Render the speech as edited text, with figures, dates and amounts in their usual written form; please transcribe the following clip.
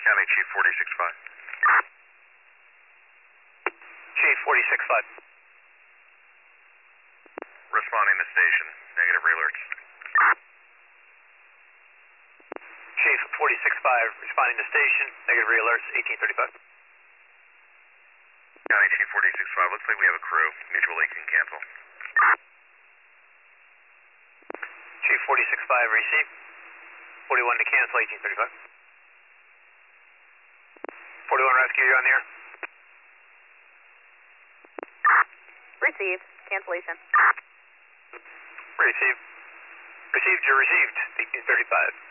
County Chief 465. Chief 465. Responding to station. Negative alerts. Chief 465, responding to station. Negative alerts, 1835. County Chief 465. Looks like we have a crew. Mutual leak can cancel. Chief 465, receive. 41 to cancel, 1835. 41 rescue, you're on the air. Received. Cancellation. Received. Received, you're received. 1835.